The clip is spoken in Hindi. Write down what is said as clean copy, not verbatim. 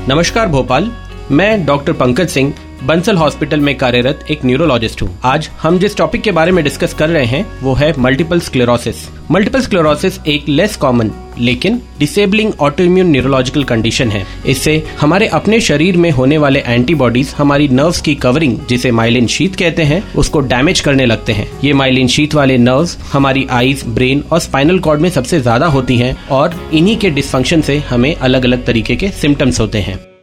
नमस्कार भोपाल, मैं डॉक्टर पंकज सिंह बंसल हॉस्पिटल में कार्यरत एक न्यूरोलॉजिस्ट हूँ। आज हम जिस टॉपिक के बारे में डिस्कस कर रहे हैं वो है मल्टीपल स्क्लेरोसिस। मल्टीपल स्क्लेरोसिस एक लेस कॉमन लेकिन डिसेबलिंग ऑटोइम्यून न्यूरोलॉजिकल कंडीशन है। इससे हमारे अपने शरीर में होने वाले एंटीबॉडीज हमारी नर्व्स की कवरिंग, जिसे माइलिन शीथ कहते हैं, उसको डैमेज करने लगते हैं। ये माइलिन शीथ वाले नर्व्स हमारी आईज, ब्रेन और स्पाइनल कॉर्ड में सबसे ज्यादा होती हैं और इन्हीं के डिसफंक्शन से हमें अलग अलग तरीके के सिम्टम्स होते हैं।